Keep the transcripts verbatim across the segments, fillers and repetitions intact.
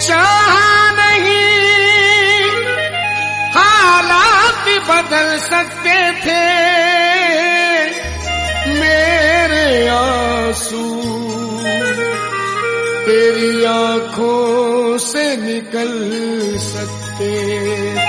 चाहा नहीं हालात बदल सकते थे, मेरे आंसू तेरी आंखों से निकल सकते थे।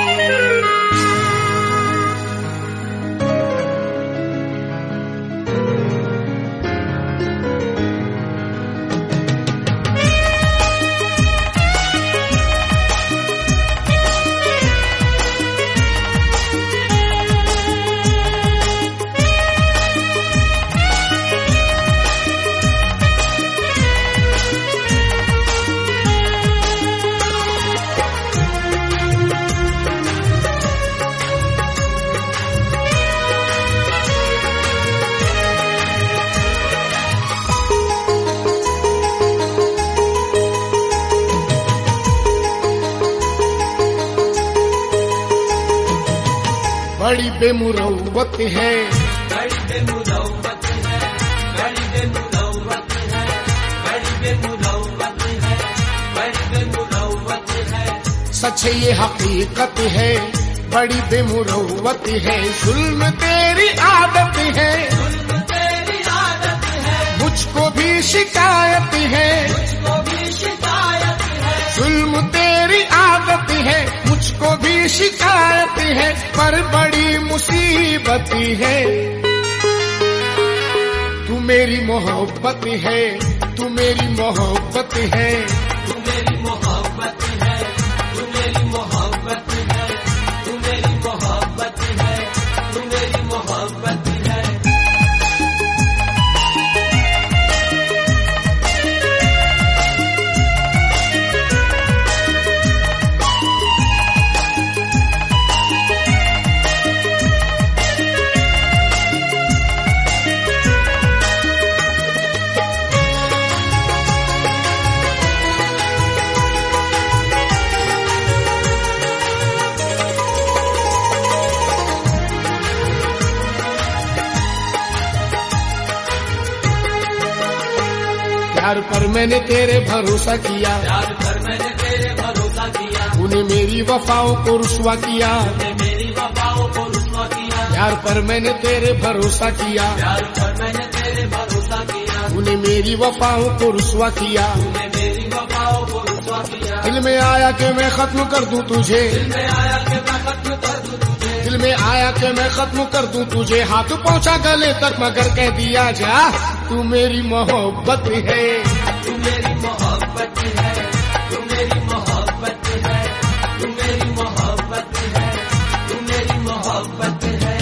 बड़ी बेमुरौवत है, बड़ी बेमुरौवत है, बड़ी बेमुरौवत है, बड़ी बेमुरौवत है, बड़ी बेमुरौवत है। सच ये हकीकत है, बड़ी बेमुरौवत है। जुल्म तेरी आदत है, जुल्म तेरी आदत है। मुझको भी शिकायत है, मुझको भी शिकायत है। जुल्म तेरी आदत है, मुझको भी शिकायत है। पर बड़ी मुसीबत है, तू मेरी मोहब्बत है, तू मेरी मोहब्बत है, तू मेरी मोहब्बत है, तू मेरी मोहब्बत है, तू मेरी मोहब्बत है, तू मेरी मोहब्बत है। प्यार पर मैंने तेरे भरोसा किया, प्यार पर मैंने तेरे भरोसा किया। तूने मेरी वफाओं को रुस्वा किया, तूने मेरी वफाओं को रुस्वा किया। प्यार पर मैंने तेरे भरोसा किया, प्यार पर मैंने तेरे भरोसा किया। तूने मेरी वफाओं को रुस्वा किया। तूने मेरी वफाओं को रुस्वा किया। दिल में आया कि मैं खत्म कर दूं तुझे, दिल में आया कि मैं खत्म कर दूं तुझे। दिल में आया कि मैं खत्म कर दूं तुझे। हाथ पहुंचा गले तक मगर कह दिया जा, तू मेरी मोहब्बत है, तू मेरी मोहब्बत है, तू मेरी मोहब्बत है, तू मेरी मोहब्बत है, तू मेरी मोहब्बत है।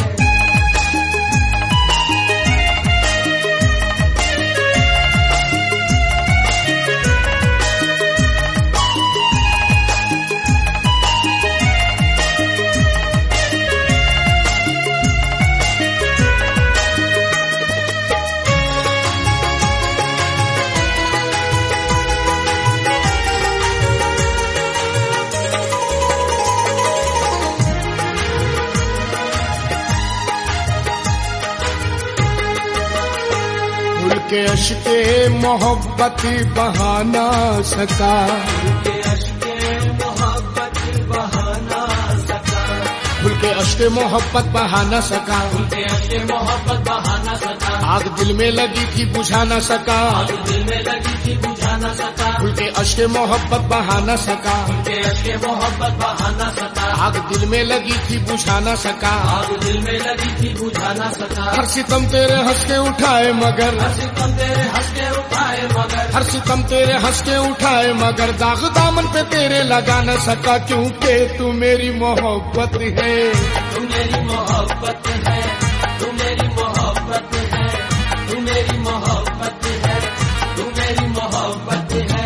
के अश्के मोहब्बत बहा ना सका, के अश्के मोहब्बत बहा ना सका। खुल के अश्के मोहब्बत बहा ना सका, के अश्के मोहब्बत बहा ना सका। आग दिल में लगी थी बुझा ना सका, आग दिल में लगी थी बुझा ना सका। खुल के अश्के मोहब्बत बहा ना सका, के अश्के मोहब्बत बहा ना सका। आग दिल में लगी थी बुझा ना सका। आग दिल में लगी थी बुझा ना सका। हर सितम तेरे हंस के उठाए मगर, हर सितम तेरे हंस के उठाए मगर, हर सितम तेरे हंस के उठाए मगर दाग दामन पे तेरे लगा न सका। क्योंकि तू मेरी मोहब्बत है, तू मेरी मोहब्बत है, तू मेरी मोहब्बत है, तू मेरी मोहब्बत है, तू मेरी मोहब्बत है।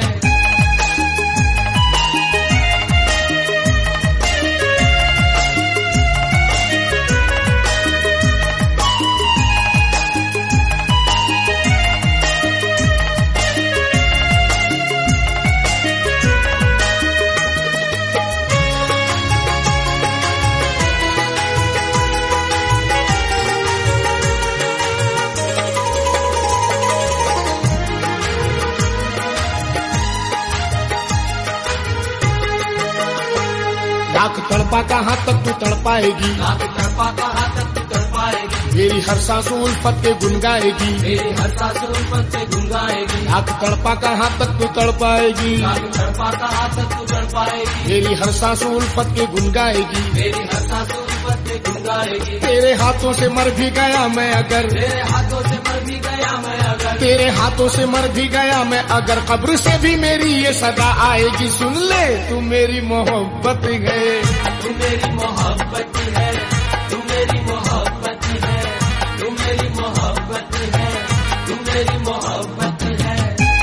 तड़पा कहाँ तक तू तड़पाएगी, रात तड़पा कहाँ तक तू तड़पाएगी, मेरी हर सांस उल्फत के गुन गाएगी, मेरी हर सांस उल्फत के गुन गाएगी, रात तड़पा कहाँ तक तू तड़पाएगी, रात तड़पा कहाँ तक तू तड़पाएगी, मेरी हर सांस उल्फत के गुन गाएगी, मेरी हर सांस उल्फत के गुन गाएगी। तेरे हाथों से मर भी गया मैं अगर, तेरे हाथों से मर भी गया मैं अगर, तेरे हाथों से मर भी गया मैं अगर, कब्र से भी मेरी ये सदा आएगी। सुन ले तू मेरी मोहब्बत है, तू मेरी मोहब्बत है, तू मेरी मोहब्बत है, तू मेरी मोहब्बत है, तू मेरी मोहब्बत है।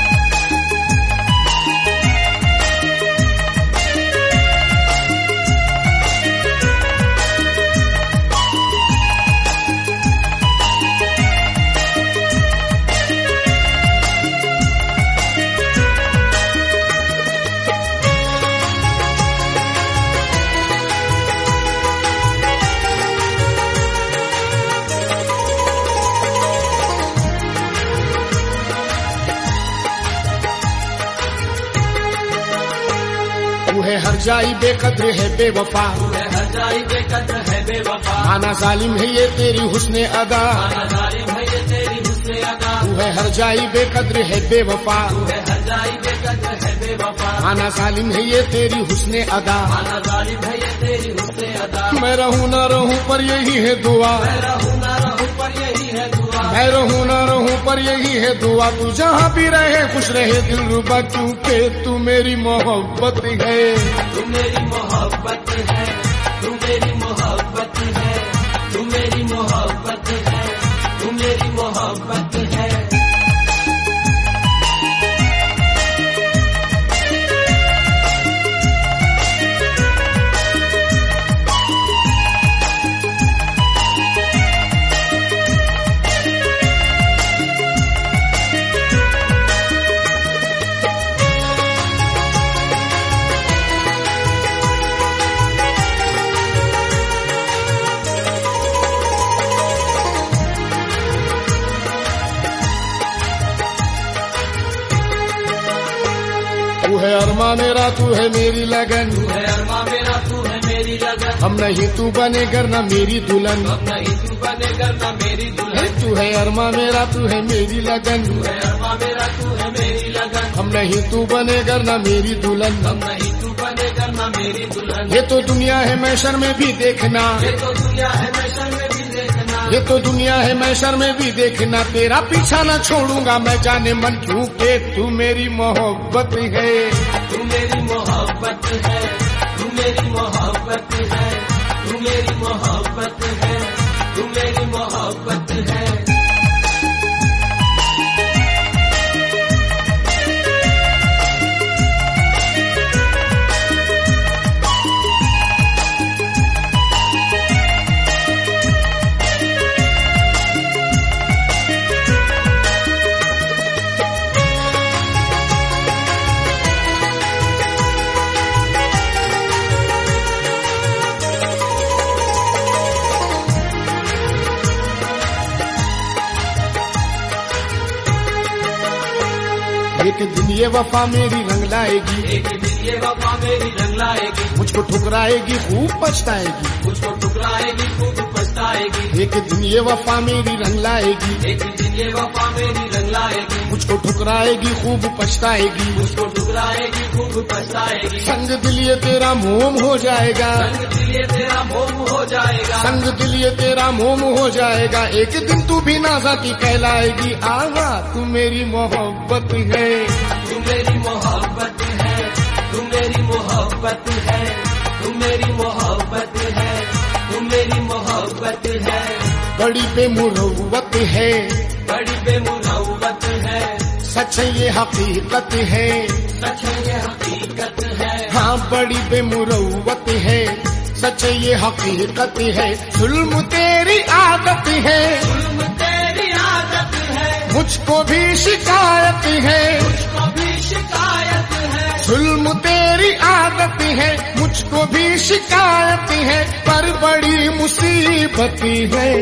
तू है हर जाई बेकद्र है बेवफा, तू है हर जाई बेकद्र है बेवफा, माना जालिम है ये तेरी हुस्ने अदा, माना जालिम है ये तेरी हुस्ने अदा, तू है हर जाई बेकद्र है बेवफा, तू है हर जाई बेकद्र है बेवफा, माना जालिम है ये तेरी हुस्ने अदा, माना जालिम है ये तेरी हुस्ने अदा। मैं रहूं ना रहूं पर यही है दुआ, मैं रहूं ना रहूं पर यही है दुआ, मैं रहूं ना रहूं पर यही है दुआ, तू जहाँ भी रहे खुश रहे दिल रुबा, क्योंकि तू मेरी मोहब्बत है, तू मेरी मोहब्बत है, तू मेरी मोहब्बत है, तू मेरी मोहब्बत है, तू मेरी मोहब्बत है। तू है अरमा मेरा तू है मेरी लगन, तू है अरमा मेरा तू है मेरी लगन, हम नहीं तू बने करना मेरी दुल्हन, अब नहीं तू बने करना मेरी दुल्हन, तू है अरमा मेरा तू है मेरी लगन, तू है अरमा मेरा तू है मेरी लगन, हम नहीं तू बने करना मेरी दुल्हन, अब नहीं तू बने करना मेरी दुल्हन। ये तो दुनिया है मैशर में भी देखना, ये तो दुनिया है मैशर में भी देखना, ये तो दुनिया है मैशर में भी देखना, तेरा पीछा न छोड़ूंगा मैं जाने मन, क्योंकि तू मेरी मोहब्बत है, तू मेरी मोहब्बत है, तू मेरी मोहब्बत है, तू मेरी मोहब्बत है, तू मेरी मोहब्बत है। एक दिन ये वफा मेरी रंग लाएगी, एक दिन ये वफा मेरी रंग लाएगी, मुझको ठुकराएगी खूब पछताएगी, मुझको ठुकराएगी खूब पछताएगी, एक दिन ये वफा मेरी रंग लाएगी, एक दिन ये वफा मेरी रंग लाएगी, मुझको ठुकराएगी खूब पछताएगी, मुझको ठुकराएगी खूब पछताएगी। संग दिल ये तेरा मोम हो जाएगा, संग दिल ये तेरा मोम हो जाएगा, संग दिल ये तेरा मोम हो जाएगा, एक दिन तू भी नाजा की कहलाएगी, आहा तू मेरी मोहब्बत है, तू मेरी मोहब्बत है, तू मेरी मोहब्बत है, तू मेरी मोहब्बत है, तू मेरी मोहब्बत है। बड़ी बेमुरव्वत है, बड़ी बेमुरव्वत है, सच ये हकीकत है, सच ये हकीकत है, हाँ बड़ी बेमुरव्वत है, सच ये हकीकत है, जुल्म तेरी आदत है, जुल्म तेरी आदत है, मुझको भी शिकायत है, मुझको भी शिकायत है, जुल्म तेरी आदत है, मुझको भी शिकायत है, पर बड़ी मुसीबत है,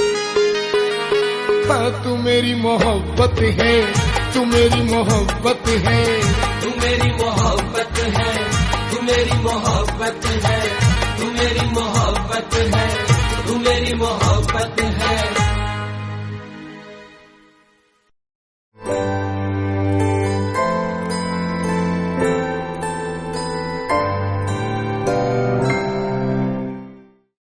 पर तू मेरी मोहब्बत है, तू मेरी मोहब्बत है, तू मेरी मोहब्बत है, तू मेरी मोहब्बत है, तू मेरी मोहब्बत है, तू मेरी मोहब्बत है।